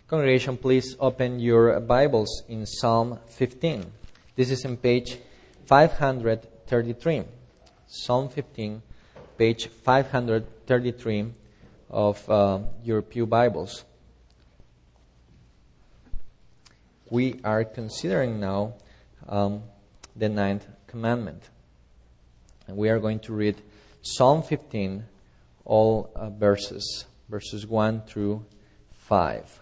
Congregation, please open your Bibles in Psalm 15. This is in page 533. Psalm 15, page 533 of your Pew Bibles. We are considering now the ninth commandment. And we are going to read Psalm 15, all verses 1 through 5.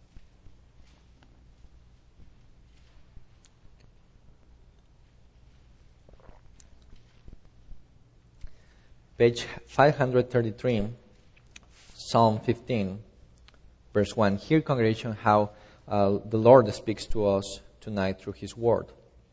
Page 533, Psalm 15, verse 1. Hear, congregation, how the Lord speaks to us tonight through His Word.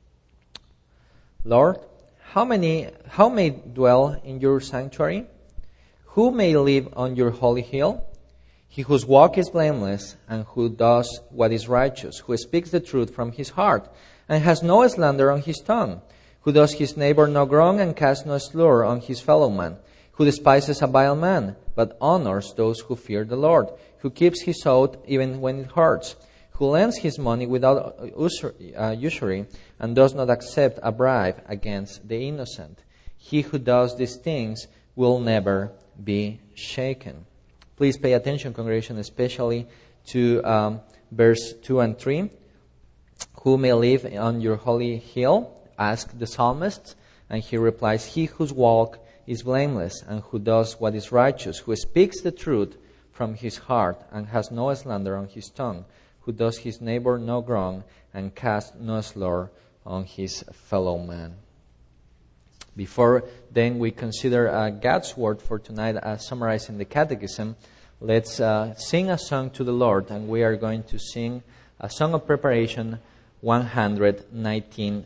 Lord, how may dwell in your sanctuary? Who may live on your holy hill? He whose walk is blameless and who does what is righteous, who speaks the truth from his heart and has no slander on his tongue, who does his neighbor no wrong and casts no slur on his fellow man, who despises a vile man, but honors those who fear the Lord, who keeps his oath even when it hurts, who lends his money without usury and does not accept a bribe against the innocent. He who does these things will never be shaken. Please pay attention, congregation, especially to verse 2 and 3. Who may live on your holy hill? Asked the psalmist, and he replies, he whose walk is blameless and who does what is righteous, who speaks the truth from his heart and has no slander on his tongue, who does his neighbor no wrong and casts no slur on his fellow man. Before then we consider God's word for tonight as summarized in the Catechism, let's sing a song to the Lord, and we are going to sing a song of preparation 119E.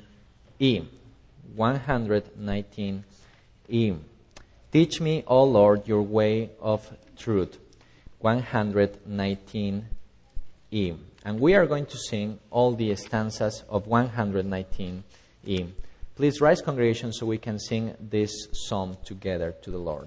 119E. Teach me, O Lord, your way of truth. 119E. And we are going to sing all the stanzas of 119E. Please rise, congregation, so we can sing this psalm together to the Lord.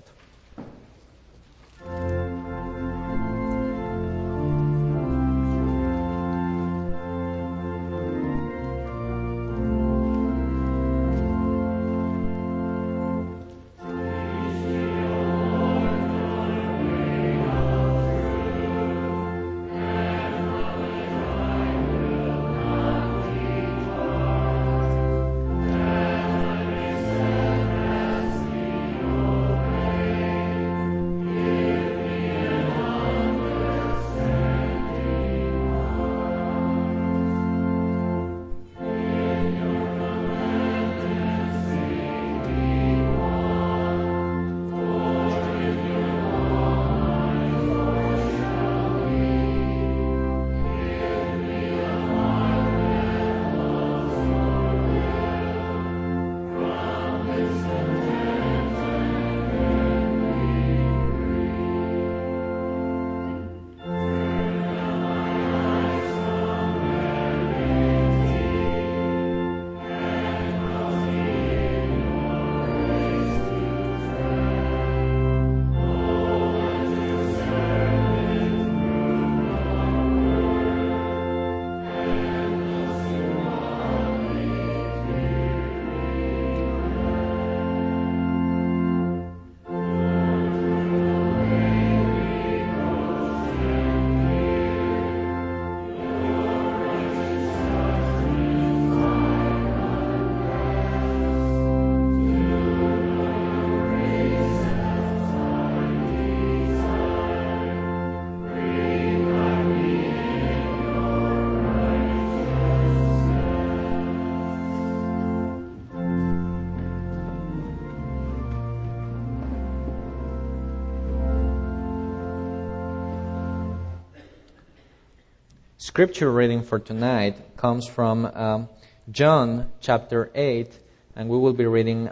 Scripture reading for tonight comes from John chapter 8, and we will be reading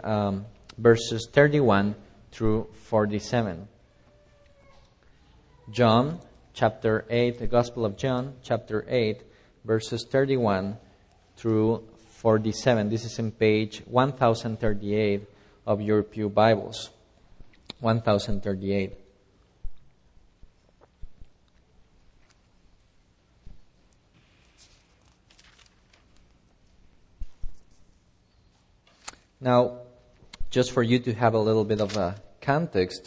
verses 31 through 47. John chapter 8, the Gospel of John chapter 8, verses 31 through 47. This is in page 1038 of your Pew Bibles. 1038. Now, just for you to have a little bit of a context,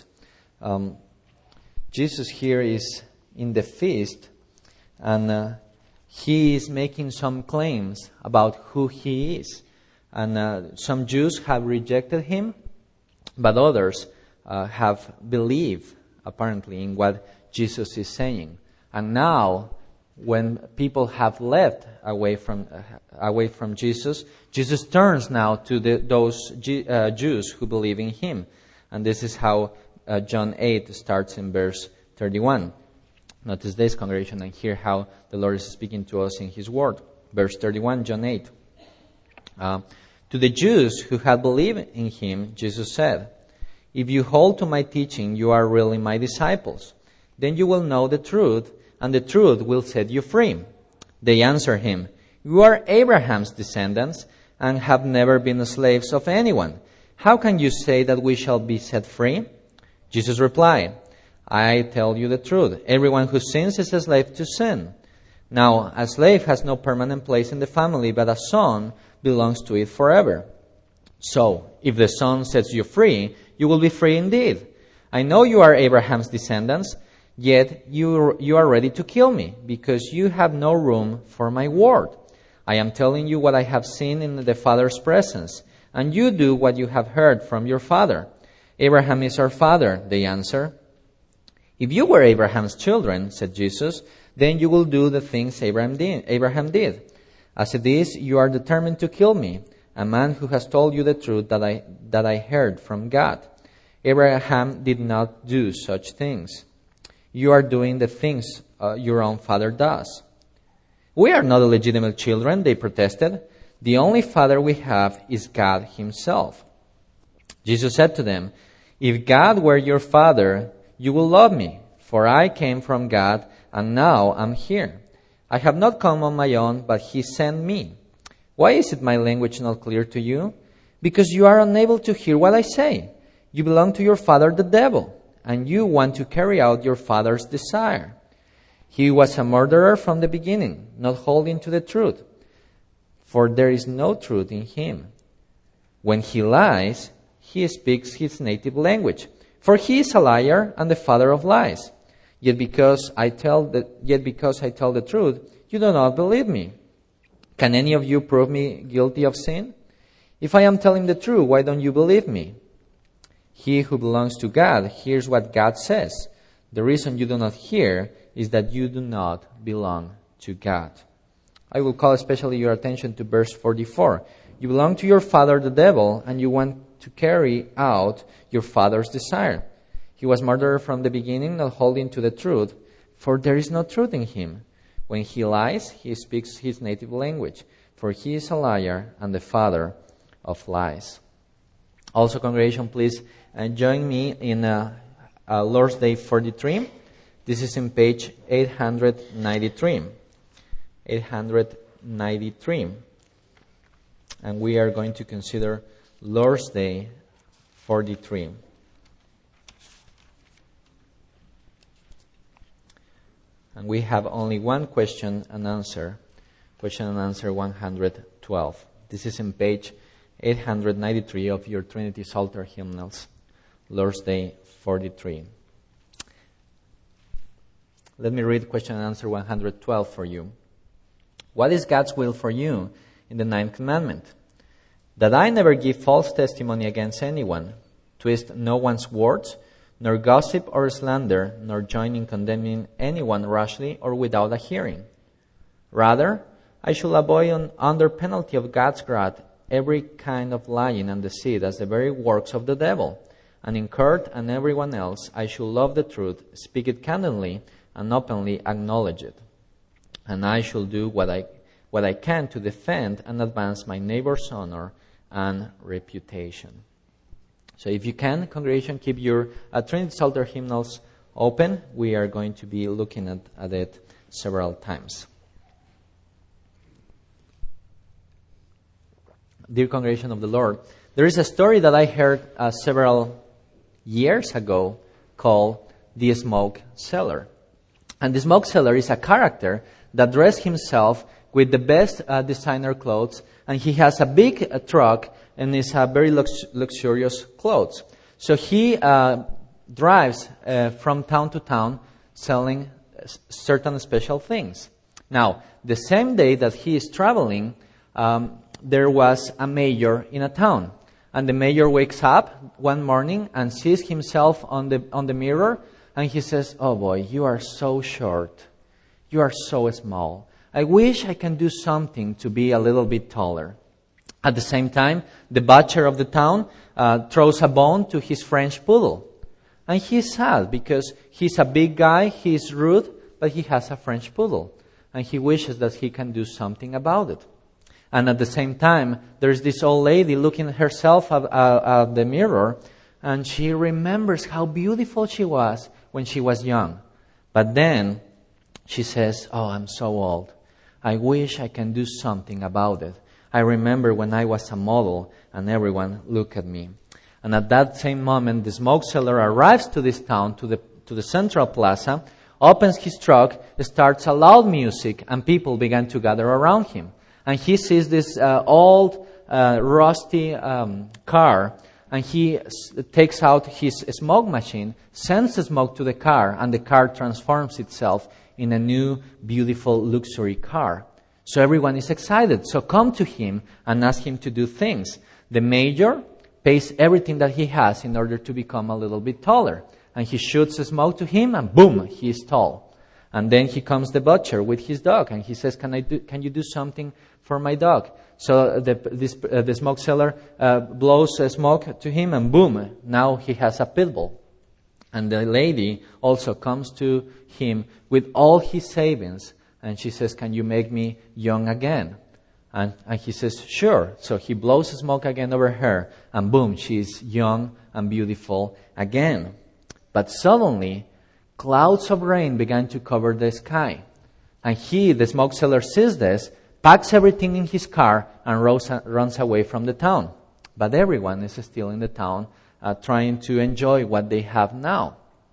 Jesus here is in the feast, and he is making some claims about who he is. And some Jews have rejected him, but others have believed, apparently, in what Jesus is saying. And now, when people have left away from Jesus, Jesus turns now to those Jews who believe in him. And this is how John 8 starts in verse 31. Notice this, congregation, and hear how the Lord is speaking to us in his word. Verse 31, John 8. To the Jews who had believed in him, Jesus said, "If you hold to my teaching, you are really my disciples. Then you will know the truth, and the truth will set you free." They answered him, "You are Abraham's descendants and have never been slaves of anyone. How can you say that we shall be set free?" Jesus replied, "I tell you the truth. Everyone who sins is a slave to sin. Now, a slave has no permanent place in the family, but a son belongs to it forever. So, if the Son sets you free, you will be free indeed. I know you are Abraham's descendants, yet you are ready to kill me, because you have no room for my word. I am telling you what I have seen in the Father's presence, and you do what you have heard from your father. Abraham is our father," they answer. "If you were Abraham's children," said Jesus, "then you will do the things Abraham did. As it is, you are determined to kill me, a man who has told you the truth that I heard from God. Abraham did not do such things. You are doing the things your own father does." "We are not illegitimate children," they protested. "The only father we have is God himself." Jesus said to them, "If God were your father, you will love me, for I came from God, and now I'm here. I have not come on my own, but he sent me. Why is it my language not clear to you? Because you are unable to hear what I say. You belong to your father, the devil, and you want to carry out your father's desire. He was a murderer from the beginning, not holding to the truth, for there is no truth in him. When he lies, he speaks his native language, for he is a liar and the father of lies. Yet because I tell the truth, you do not believe me. Can any of you prove me guilty of sin? If I am telling the truth, why don't you believe me? He who belongs to God hears what God says. The reason you do not hear is that you do not belong to God." I will call especially your attention to verse 44. "You belong to your father, the devil, and you want to carry out your father's desire. He was murderer from the beginning, not holding to the truth, for there is no truth in him. When he lies, he speaks his native language, for he is a liar and the father of lies." Also, congregation, please join me in Lord's Day 43. This is in page 893. 893. And we are going to consider Lord's Day 43. And we have only one question and answer. Question and answer 112. This is in page 893 of your Trinity Psalter hymnals. Lord's Day 43. Let me read question and answer 112 for you. "What is God's will for you in the 9th commandment? That I never give false testimony against anyone, twist no one's words, nor gossip or slander, nor join in condemning anyone rashly or without a hearing. Rather, I shall avoid under penalty of God's wrath every kind of lying and deceit as the very works of the devil. And in Kurt and everyone else, I shall love the truth, speak it candidly, and openly acknowledge it. And I shall do what I can to defend and advance my neighbor's honor and reputation." So if you can, congregation, keep your Trinity Psalter hymnals open. We are going to be looking at it several times. Dear congregation of the Lord, there is a story that I heard several years ago called The Smoke Seller. And the smoke seller is a character that dressed himself with the best designer clothes, and he has a big truck, and it's very luxurious clothes. So he drives from town to town selling certain special things. Now, the same day that he is traveling, there was a mayor in a town. And the mayor wakes up one morning and sees himself on the mirror, and he says, "Oh boy, you are so short. You are so small. I wish I can do something to be a little bit taller." At the same time, the butcher of the town throws a bone to his French poodle. And he's sad because he's a big guy, he's rude, but he has a French poodle. And he wishes that he can do something about it. And at the same time, there's this old lady looking at herself at the mirror, and she remembers how beautiful she was when she was young. But then she says, "Oh, I'm so old. I wish I can do something about it. I remember when I was a model and everyone looked at me." And at that same moment, the smoke seller arrives to this town, to the central plaza, opens his truck, starts a loud music, and people began to gather around him. And he sees this old, rusty car, and he takes out his smoke machine, sends the smoke to the car, and the car transforms itself in a new, beautiful, luxury car. So everyone is excited. So come to him and ask him to do things. The mayor pays everything that he has in order to become a little bit taller. And he shoots the smoke to him, and boom, he is tall. And then he comes the butcher with his dog, and he says, "Can you do something for my dog?" So the smoke seller blows smoke to him, and boom, now he has a pit bull. And the lady also comes to him with all his savings, and she says, "Can you make me young again?" And he says, "Sure." So he blows smoke again over her, and boom, she's young and beautiful again. But suddenly, clouds of rain began to cover the sky. And he, the smoke seller, sees this, packs everything in his car, and runs away from the town. But everyone is still in the town trying to enjoy what they have now.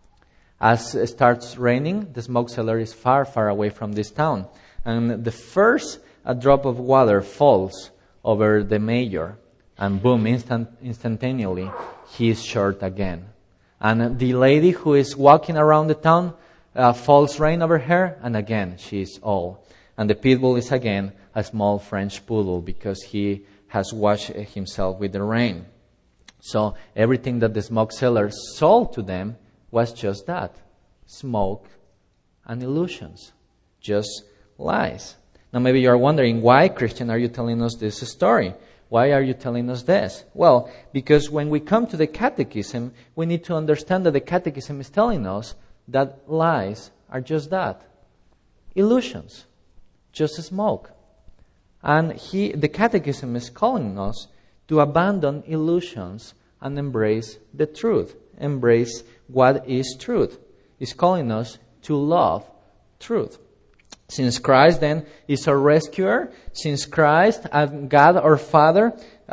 As it starts raining, the smoke seller is far, far away from this town. And the first drop of water falls over the mayor. And boom, instantaneously, he is short again. And the lady who is walking around the town falls rain over her, and again she is old. And the pit bull is again a small French poodle because he has washed himself with the rain. So everything that the smoke seller sold to them was just that: smoke and illusions, just lies. Now maybe you are wondering, why, Christian, are you telling us this story? Why are you telling us this? Well, because when we come to the catechism, we need to understand that the catechism is telling us that lies are just that: illusions, just smoke. And the catechism is calling us to abandon illusions and embrace the truth, embrace what is truth. It's calling us to love truth. Since Christ then is our rescuer, since Christ and God our Father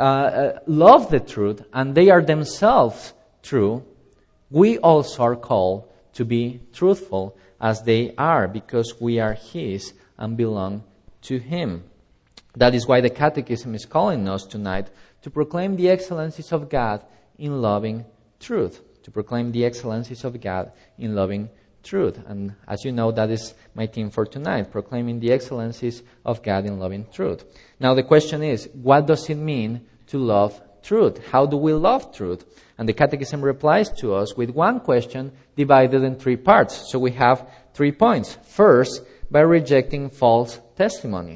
love the truth and they are themselves true, we also are called to be truthful as they are, because we are His and belong to Him. That is why the Catechism is calling us tonight to proclaim the excellencies of God in loving truth. To proclaim the excellencies of God in loving truth. And as you know, that is my theme for tonight, proclaiming the excellencies of God in loving truth. Now the question is, what does it mean to love truth? How do we love truth? And the Catechism replies to us with one question divided in 3 parts. So we have 3 points. First, by rejecting false testimony.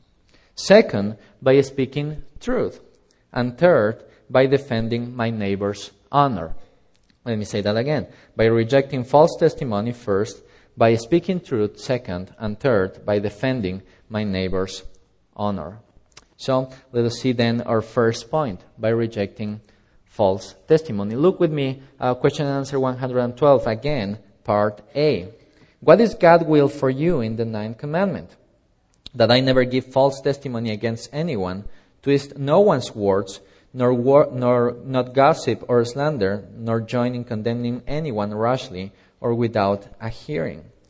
Second, by speaking truth. And third, by defending my neighbor's honor. Let me say that again. By rejecting false testimony first, by speaking truth second, and third, by defending my neighbor's honor. So let us see then our first point, by rejecting false testimony. Look with me, question and answer 112, again, part A. What is God's will for you in the 9th commandment? That I never give false testimony against anyone, twist no one's words, nor not gossip or slander, nor join in condemning anyone rashly or without a hearing.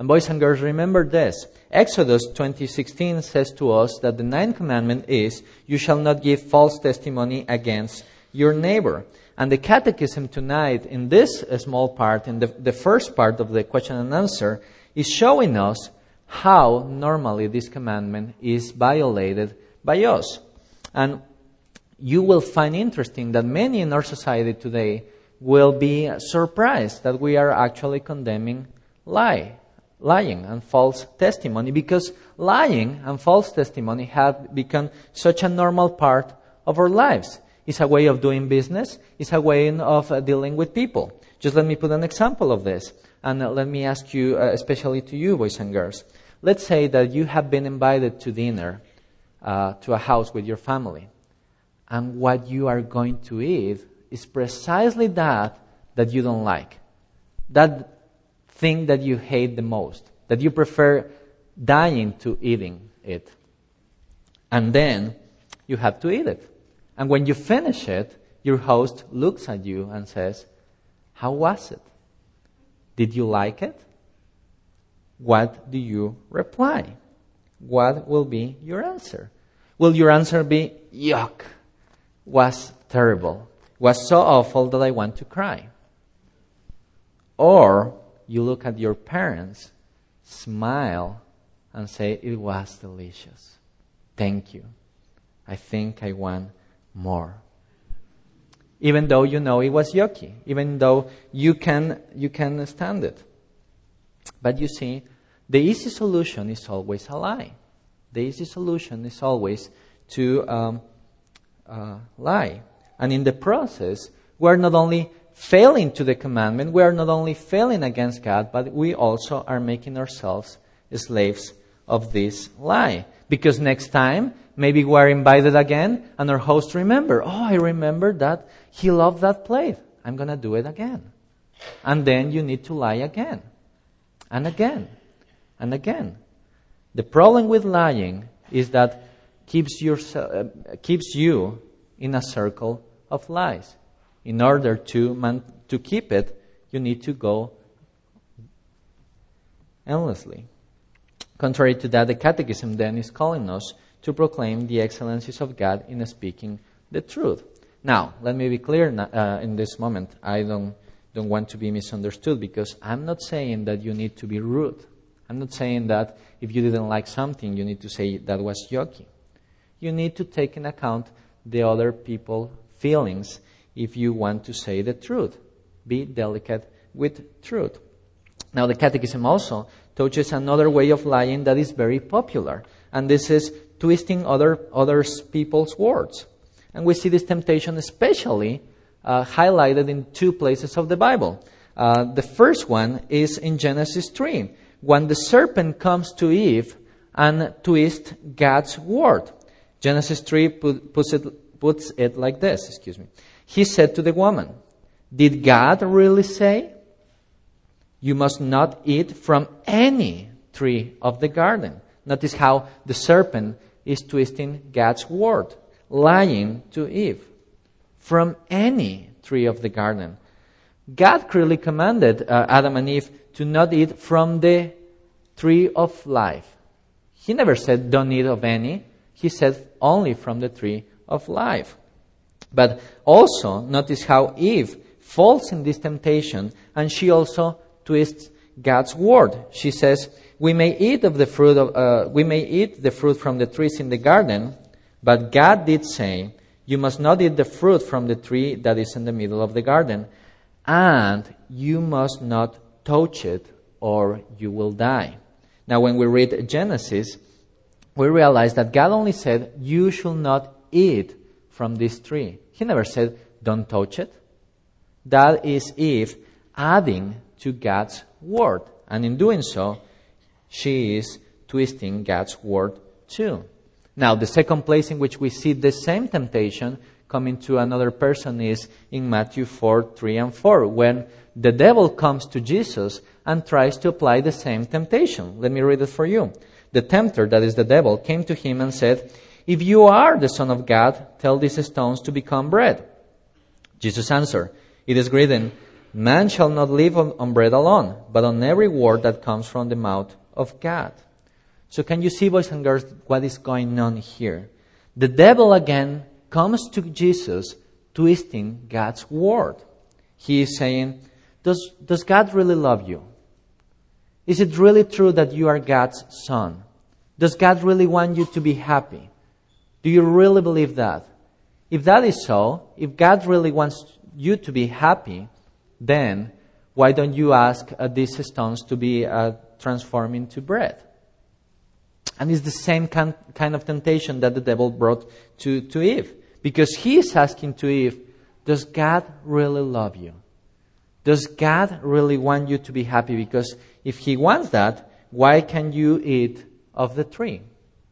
And boys and girls, remember this. Exodus 20:16 says to us that the ninth commandment is, you shall not give false testimony against your neighbor. And the catechism tonight, in this small part, in the first part of the question and answer, is showing us how normally this commandment is violated by us. And you will find interesting that many in our society today will be surprised that we are actually condemning lying and false testimony, because lying and false testimony have become such a normal part of our lives. It's a way of doing business. It's a way of dealing with people. Just let me put an example of this. And let me ask you, especially to you, boys and girls. Let's say that you have been invited to dinner to a house with your family. And what you are going to eat is precisely that you don't like. That thing that you hate the most. That you prefer dying to eating it. And then you have to eat it. And when you finish it, your host looks at you and says, how was it? Did you like it? What do you reply? What will be your answer? Will your answer be, yuck, was terrible, was so awful that I want to cry? Or you look at your parents, smile, and say, it was delicious. Thank you. I think I want more. Even though you know it was yucky, even though you can stand it. But you see, the easy solution is always a lie. The easy solution is always to lie. And in the process, we are not only failing to the commandment, we are not only failing against God, but we also are making ourselves slaves of this lie. Because next time, maybe we are invited again, and our host remember, I remember that he loved that plate. I'm going to do it again. And then you need to lie again. And again. And again. The problem with lying is that keeps you in a circle of lies. In order to keep it, you need to go endlessly. Contrary to that, the Catechism then is calling us to proclaim the excellencies of God in speaking the truth. Now, let me be clear in this moment. I don't want to be misunderstood, because I'm not saying that you need to be rude. I'm not saying that if you didn't like something, you need to say that was yucky. You need to take into account the other people's feelings if you want to say the truth. Be delicate with truth. Now, the Catechism also touches another way of lying that is very popular, and this is twisting other people's words. And we see this temptation especially highlighted in two places of the Bible. The first one is in Genesis 3, when the serpent comes to Eve and twists God's word. Genesis 3 puts it like this. He said to the woman, "Did God really say, 'You must not eat from any tree of the garden'?" Notice how the serpent is twisting God's word, lying to Eve. From any tree of the garden. God clearly commanded Adam and Eve to not eat from the tree of life. He never said, don't eat of any. He said only from the tree of life. But also, notice how Eve falls in this temptation, and she also twists God's word. She says, we may eat the fruit from the trees in the garden, but God did say, you must not eat the fruit from the tree that is in the middle of the garden, and you must not touch it, or you will die. Now, when we read Genesis, we realize that God only said, you should not eat from this tree. He never said, don't touch it. That is Eve adding to God's word. And in doing so, she is twisting God's word too. Now, the second place in which we see the same temptation coming to another person is in Matthew 4:3-4, when the devil comes to Jesus and tries to apply the same temptation. Let me read it for you. The tempter, that is the devil, came to him and said, if you are the Son of God, tell these stones to become bread. Jesus answered, it is written, Man shall not live on bread alone, but on every word that comes from the mouth of God. So can you see, boys and girls, what is going on here? The devil again comes to Jesus twisting God's word. He is saying, does God really love you? Is it really true that you are God's son? Does God really want you to be happy? Do you really believe that? If that is so, if God really wants you to be happy, then why don't you ask these stones to be transformed into bread? And it's the same kind of temptation that the devil brought to Eve. Because he is asking to Eve, does God really love you? Does God really want you to be happy? Because if he wants that, why can you eat of the tree?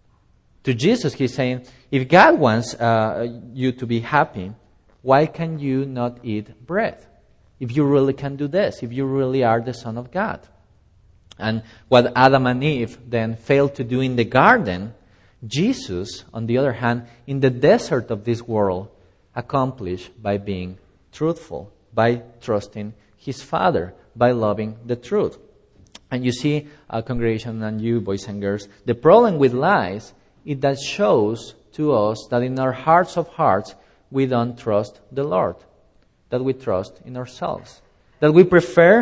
To Jesus, he's saying, if God wants you to be happy, why can you not eat bread? If you really can do this, if you really are the Son of God. And what Adam and Eve then failed to do in the garden, Jesus, on the other hand, in the desert of this world, accomplished by being truthful, by trusting his Father, by loving the truth. And you see, congregation and you, boys and girls, the problem with lies is that shows to us that in our hearts of hearts, we don't trust the Lord, that we trust in ourselves. That we prefer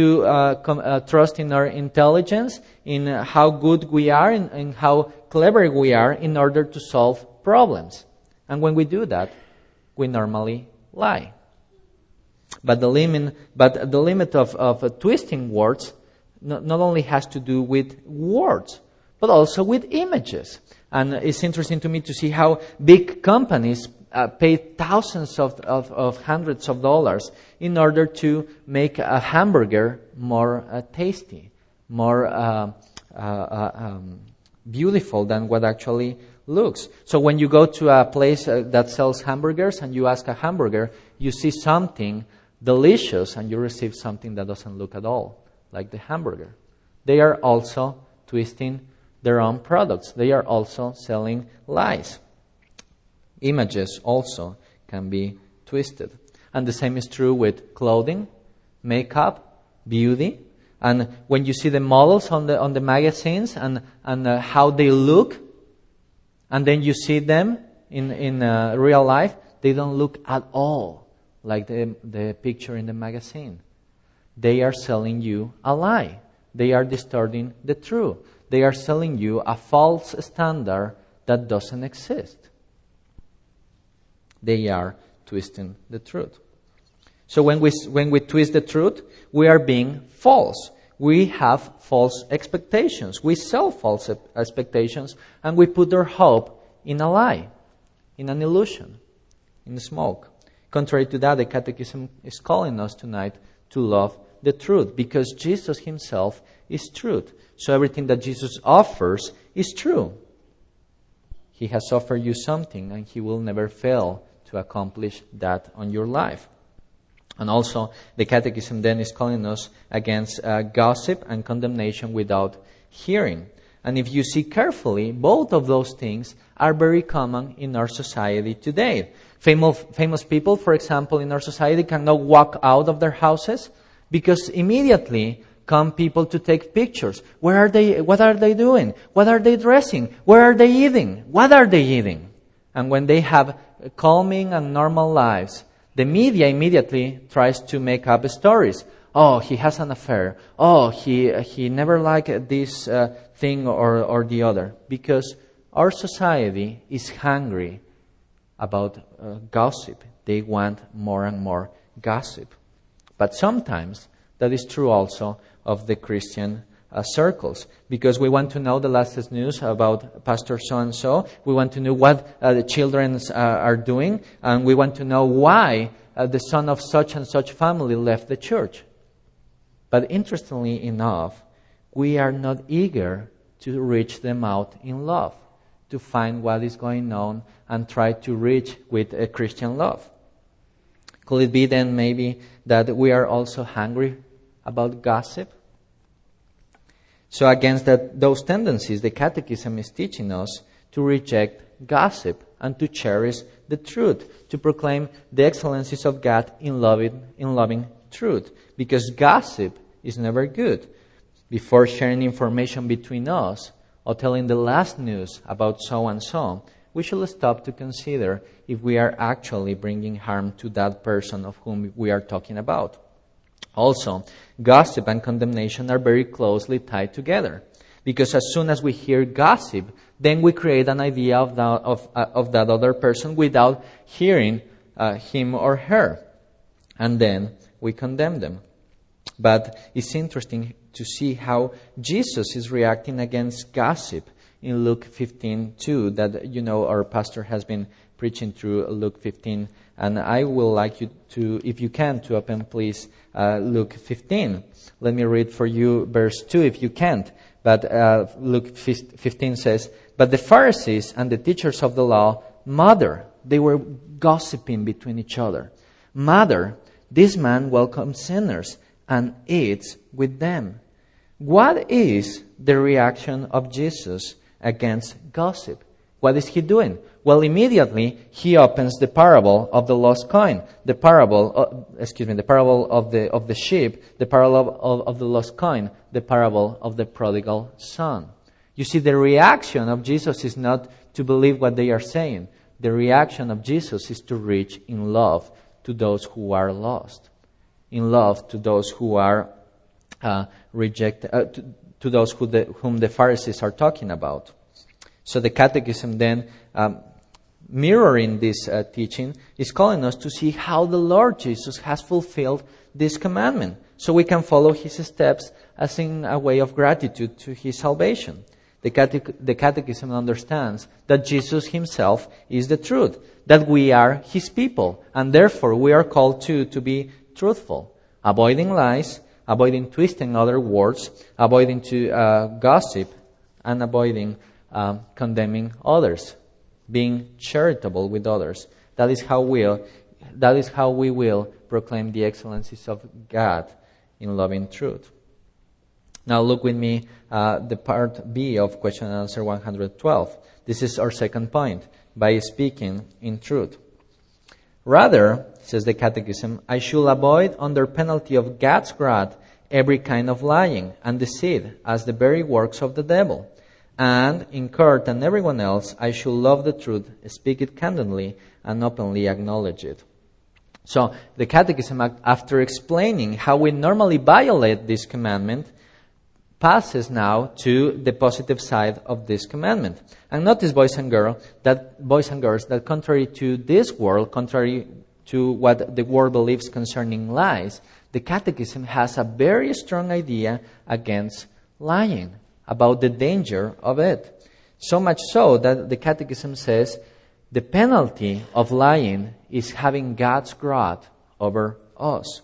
to trust in our intelligence, in how good we are, in how clever we are in order to solve problems. And when we do that, we normally lie. But the limit of twisting words not only has to do with words, but also with images. And it's interesting to me to see how big companies pay thousands of hundreds of dollars in order to make a hamburger more tasty, more beautiful than what actually looks. So when you go to a place that sells hamburgers and you ask a hamburger, you see something delicious and you receive something that doesn't look at all like the hamburger. They are also twisting their own products. They are also selling lies. Images also can be twisted. And the same is true with clothing, makeup, beauty. And when you see the models on the magazines and how they look, and then you see them in real life, they don't look at all like the picture in the magazine. They are selling you a lie. They are distorting the truth. They are selling you a false standard that doesn't exist. They are twisting the truth. So when we twist the truth, we are being false. We have false expectations. We sell false expectations, and we put our hope in a lie, in an illusion, in smoke. Contrary to that, the Catechism is calling us tonight to love the truth, because Jesus himself is truth. So everything that Jesus offers is true. He has offered you something, and he will never fail to accomplish that on your life. And also, the Catechism then is calling us against gossip and condemnation without hearing. And if you see carefully, both of those things are very common in our society today. Famous people, for example, in our society cannot walk out of their houses because immediately come people to take pictures. Where are they? What are they doing? What are they dressing? Where are they eating? What are they eating? And when they have calming and normal lives, the media immediately tries to make up stories. Oh, he has an affair. Oh, he never liked this thing or the other. Because our society is hungry about gossip. They want more and more gossip. But sometimes that is true also of the Christian circles, because we want to know the latest news about Pastor so-and-so. We want to know what the children are doing, and we want to know why the son of such and such family left the church. But interestingly enough, we are not eager to reach them out in love, to find what is going on and try to reach with a Christian love. Could it be then maybe that we are also hungry about gossip? So against those tendencies, the Catechism is teaching us to reject gossip and to cherish the truth, to proclaim the excellencies of God in loving truth, because gossip is never good. Before sharing information between us or telling the last news about so and so, we should stop to consider if we are actually bringing harm to that person of whom we are talking about. Also, gossip and condemnation are very closely tied together, because as soon as we hear gossip, then we create an idea of that other person without hearing him or her, and then we condemn them. But it's interesting to see how Jesus is reacting against gossip in Luke 15:2. That, our pastor has been preaching through Luke 15, and I will like you to, if you can, to open please Luke 15. Let me read for you verse 2 if you can't. But Luke 15 says, "But the Pharisees and the teachers of the law, they were gossiping between each other. 'Mother, this man welcomes sinners and eats with them.'" What is the reaction of Jesus against gossip? What is he doing? Well, immediately he opens the parable of the lost coin, the parable of the sheep, the parable of the lost coin, the parable of the prodigal son. You see, the reaction of Jesus is not to believe what they are saying. The reaction of Jesus is to reach in love to those who are lost, in love to those who are rejected, to those whom the Pharisees are talking about. So the Catechism then, mirroring this teaching, is calling us to see how the Lord Jesus has fulfilled this commandment, so we can follow his steps as in a way of gratitude to his salvation. The Catechism understands that Jesus himself is the truth, that we are his people, and therefore we are called to be truthful, avoiding lies, avoiding twisting other words, avoiding to gossip, and avoiding condemning others, being charitable with others. That is how we will proclaim the excellencies of God in loving truth. Now look with me the part B of question and answer 112. This is our second point, by speaking in truth. "Rather," says the Catechism, "I should avoid under penalty of God's wrath every kind of lying and deceit as the very works of the devil. And in court and everyone else, I should love the truth, speak it candidly, and openly acknowledge it." So the Catechism, after explaining how we normally violate this commandment, passes now to the positive side of this commandment. And notice, boys and girls, that contrary to this world, contrary to what the world believes concerning lies, the Catechism has a very strong idea against lying, about the danger of it. So much so that the Catechism says the penalty of lying is having God's wrath over us.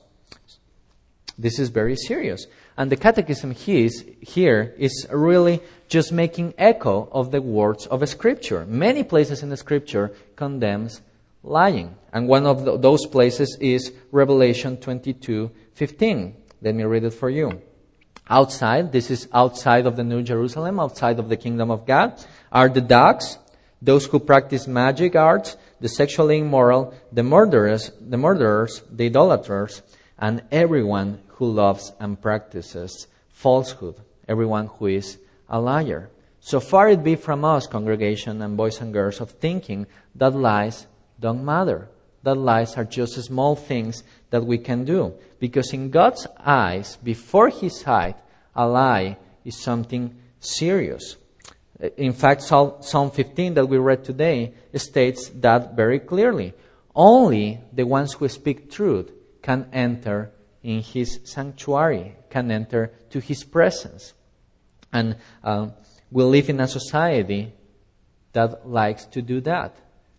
This is very serious. And the Catechism here is really just making echo of the words of Scripture. Many places in the Scripture condemns lying. And one of those places is Revelation 22:15. Let me read it for you. This is outside of the New Jerusalem, outside of the kingdom of God, are the dogs, those who practice magic arts, the sexually immoral, the murderers, the idolaters, and everyone who loves and practices falsehood, everyone who is a liar. So far it be from us, congregation and boys and girls, of thinking that lies don't matter, that lies are just small things that we can do. Because in God's eyes, before his sight, a lie is something serious. In fact, Psalm 15 that we read today states that very clearly. Only the ones who speak truth can enter in his sanctuary, can enter to his presence. And we live in a society that likes to do that,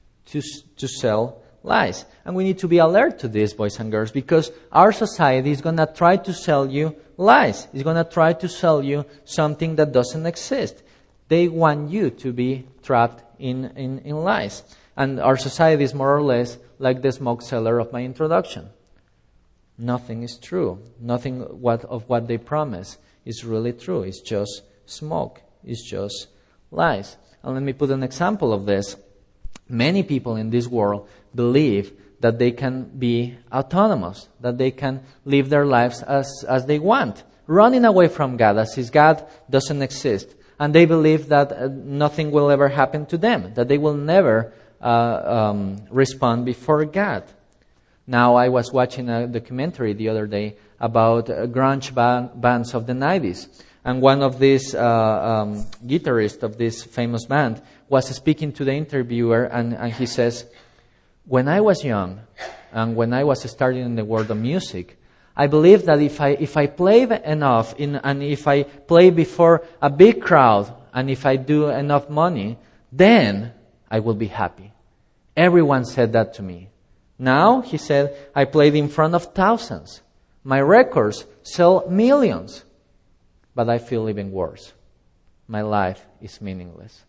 to sell lies. And we need to be alert to this, boys and girls, because our society is going to try to sell you lies. It's going to try to sell you something that doesn't exist. They want you to be trapped in lies. And our society is more or less like the smoke cellar of my introduction. Nothing is true. Nothing of what they promise is really true. It's just smoke. It's just lies. And let me put an example of this. Many people in this world believe that they can be autonomous, that they can live their lives as they want, running away from God as if God doesn't exist. And they believe that nothing will ever happen to them, that they will never respond before God. Now, I was watching a documentary the other day about grunge bands of the 90s. And one of these guitarists of this famous band was speaking to the interviewer, and he says, when I was young and when I was starting in the world of music, I believed that if I play enough and if I play before a big crowd and if I do enough money, then I will be happy. Everyone said that to me. Now, he said, I played in front of thousands. My records sell millions. But I feel even worse. My life is meaningless.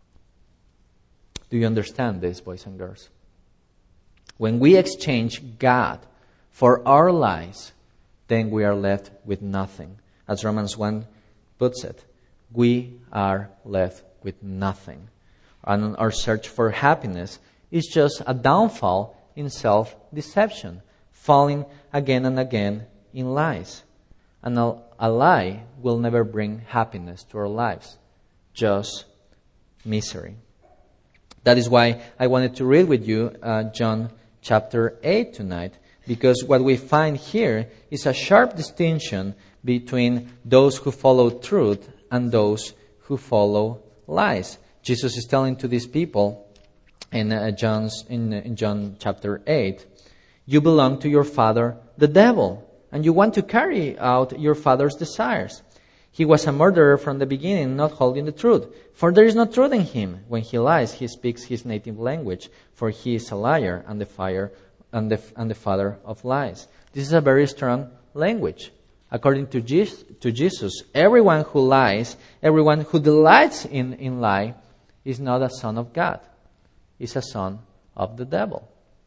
Do you understand this, boys and girls? When we exchange God for our lives, then we are left with nothing. As Romans 1 puts it, we are left with nothing. And our search for happiness is just a downfall in self-deception, falling again and again in lies. And a lie will never bring happiness to our lives, just misery. That is why I wanted to read with you John chapter 8 tonight, because what we find here is a sharp distinction between those who follow truth and those who follow lies. Jesus is telling to these people in John chapter 8, you belong to your father, the devil, and you want to carry out your father's desires. He was a murderer from the beginning, not holding the truth. For there is no truth in him. When he lies, he speaks his native language, for he is a liar and the father of lies. This is a very strong language. According to Jesus, everyone who lies, everyone who delights in lie, is not a son of God. Is a son of the devil.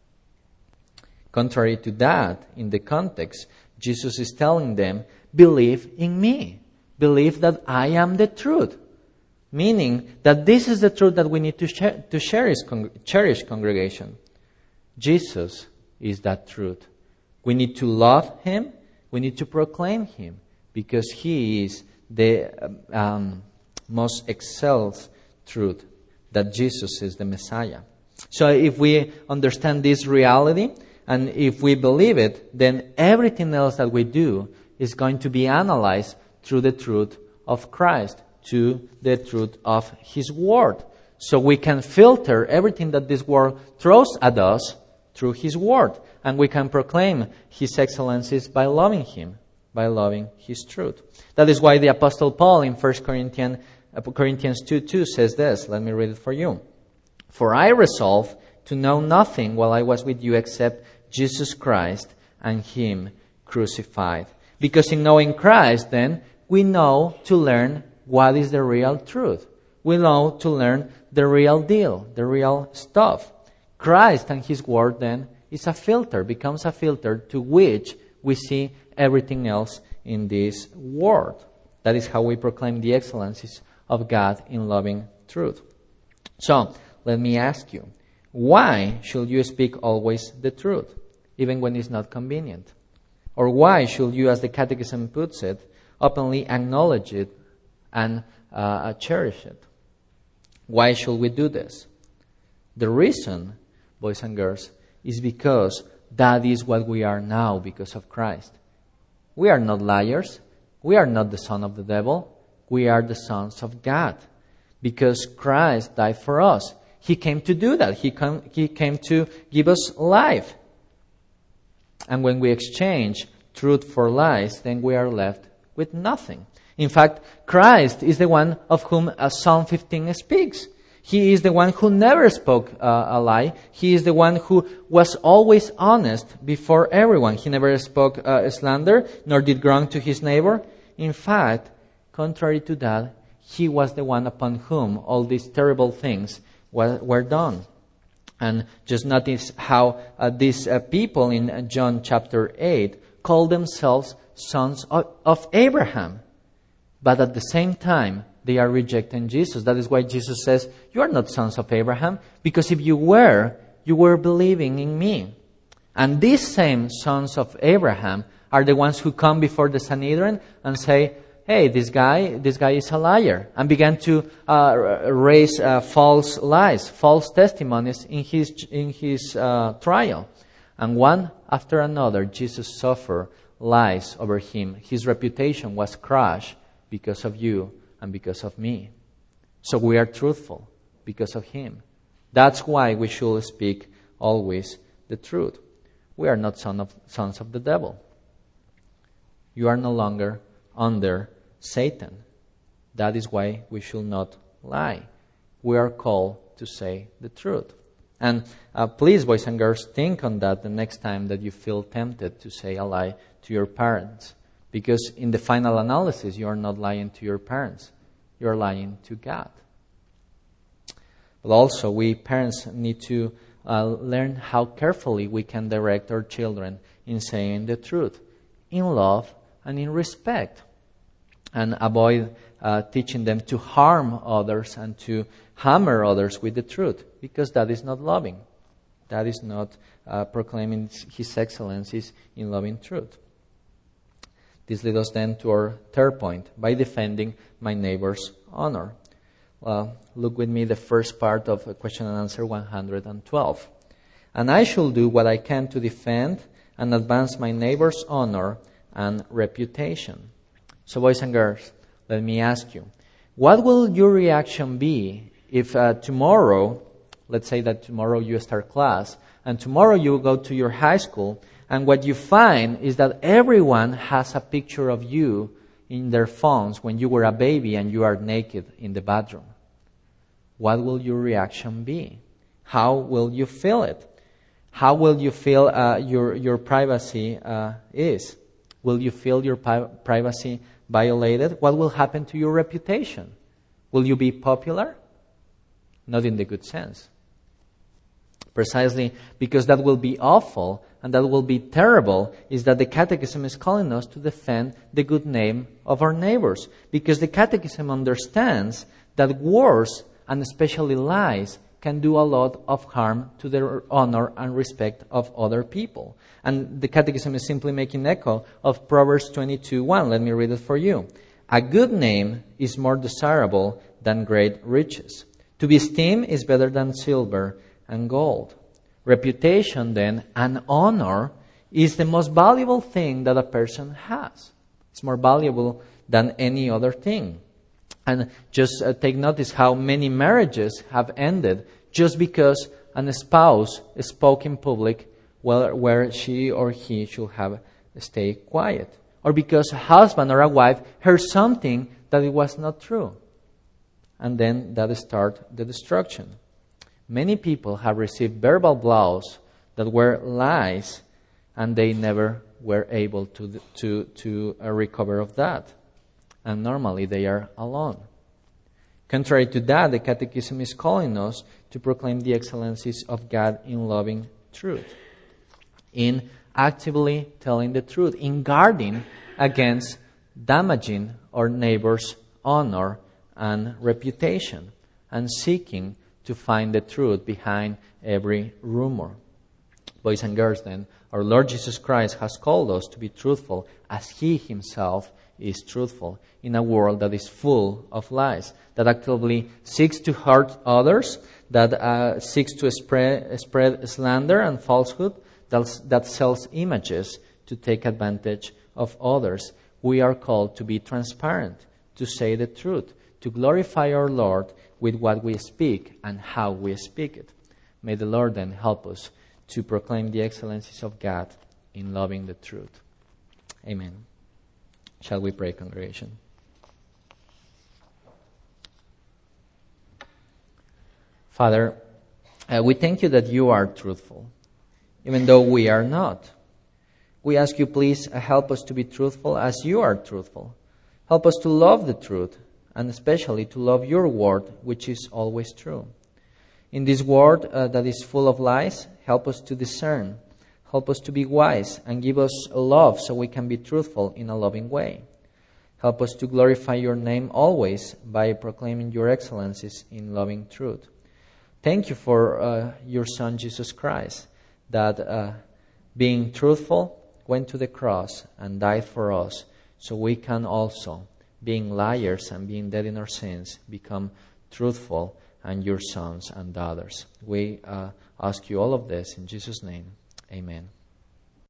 Contrary to that, in the context, Jesus is telling them, believe in me. Believe that I am the truth. Meaning that this is the truth that we need to cherish, congregation. Jesus is that truth. We need to love him. We need to proclaim him. Because he is the most excelled truth, that Jesus is the Messiah. So if we understand this reality, and if we believe it, then everything else that we do is going to be analyzed through the truth of Christ, to the truth of his word. So we can filter everything that this world throws at us through his word. And we can proclaim his excellencies by loving him, by loving his truth. That is why the Apostle Paul in 1 Corinthians 2:2 says this. Let me read it for you. For I resolved to know nothing while I was with you except Jesus Christ and him crucified. Because in knowing Christ, then, we know to learn what is the real truth. We know to learn the real deal, the real stuff. Christ and his word, then, is a filter, becomes a filter to which we see everything else in this world. That is how we proclaim the excellencies of God in loving truth. So, let me ask you, why should you speak always the truth, even when it's not convenient? Or why should you, as the Catechism puts it, openly acknowledge it and cherish it? Why should we do this? The reason, boys and girls, is because that is what we are now because of Christ. We are not liars. We are not the son of the devil. We are the sons of God. Because Christ died for us. He came to do that. He came to give us life. And when we exchange truth for lies, then we are left with nothing. In fact, Christ is the one of whom Psalm 15 speaks. He is the one who never spoke a lie. He is the one who was always honest before everyone. He never spoke slander, nor did wrong to his neighbor. In fact, contrary to that, he was the one upon whom all these terrible things were done. And just notice how these people in John chapter 8 call themselves sons of Abraham. But at the same time, they are rejecting Jesus. That is why Jesus says, you are not sons of Abraham, because if you were believing in me. And these same sons of Abraham are the ones who come before the Sanhedrin and say, hey, this guy is a liar, and began to raise false lies, false testimonies in his trial. And one after another, Jesus suffered lies over him. His reputation was crushed because of you and because of me. So we are truthful because of him. That's why we should speak always the truth. We are not sons of the devil. You are no longer under Satan. That is why we should not lie. We are called to say the truth. And please, boys and girls, think on that the next time that you feel tempted to say a lie to your parents. Because in the final analysis, you are not lying to your parents. You are lying to God. But also, we parents need to learn how carefully we can direct our children in saying the truth, in love and in respect, and avoid teaching them to harm others and to hammer others with the truth, because that is not loving. That is not proclaiming His excellencies in loving truth. This leads us then to our third point, by defending my neighbor's honor. Look with me the first part of question and answer 112. And I shall do what I can to defend and advance my neighbor's honor and reputation. So, boys and girls, let me ask you, what will your reaction be if tomorrow, let's say that tomorrow you start class, and tomorrow you go to your high school, and what you find is that everyone has a picture of you in their phones when you were a baby and you are naked in the bathroom? What will your reaction be? How will you feel it? How will you feel your privacy is? Will you feel your privacy violated? What will happen to your reputation? Will you be popular? Not in the good sense. Precisely because that will be awful and that will be terrible is that the Catechism is calling us to defend the good name of our neighbors. Because the Catechism understands that words, and especially lies, can do a lot of harm to the honor and respect of other people. And the Catechism is simply making echo of Proverbs 22:1. Let me read it for you. A good name is more desirable than great riches. To be esteemed is better than silver and gold. Reputation, then, and honor is the most valuable thing that a person has. It's more valuable than any other thing. And just take notice how many marriages have ended just because a spouse spoke in public where she or he should have stayed quiet. Or because a husband or a wife heard something that it was not true. And then that starts the destruction. Many people have received verbal blows that were lies, and they never were able to recover of that. And normally they are alone. Contrary to that, the Catechism is calling us to proclaim the excellencies of God in loving truth, in actively telling the truth, in guarding against damaging our neighbor's honor and reputation, and seeking to find the truth behind every rumor. Boys and girls, then, our Lord Jesus Christ has called us to be truthful as He Himself is truthful in a world that is full of lies, that actively seeks to hurt others, that seeks to spread slander and falsehood, that sells images to take advantage of others. We are called to be transparent, to say the truth, to glorify our Lord with what we speak and how we speak it. May the Lord then help us to proclaim the excellencies of God in loving the truth. Amen. Shall we pray, congregation? Father, we thank you that you are truthful, even though we are not. We ask you, please, help us to be truthful as you are truthful. Help us to love the truth, and especially to love your word, which is always true. In this world that is full of lies, help us to discern. Help us to be wise and give us love so we can be truthful in a loving way. Help us to glorify your name always by proclaiming your excellencies in loving truth. Thank you for your Son, Jesus Christ, that being truthful, went to the cross and died for us, so we can also, being liars and being dead in our sins, become truthful and your sons and daughters. We ask you all of this in Jesus' name. Amen.